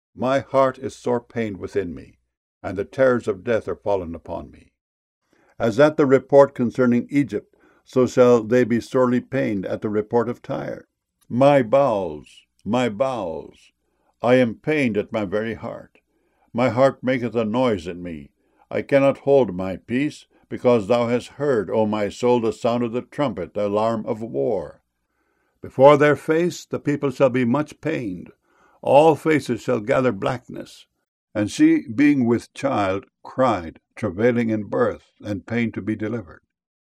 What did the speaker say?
My heart is sore pained within me, and the terrors of death are fallen upon me. As at the report concerning Egypt, so shall they be sorely pained at the report of Tyre. My bowels, I am pained at my very heart. My heart maketh a noise in me. I cannot hold my peace, because thou hast heard, O my soul, the sound of the trumpet, the alarm of war. Before their face the people shall be much pained. All faces shall gather blackness. And she, being with child, cried, travailing in birth, and pain to be delivered.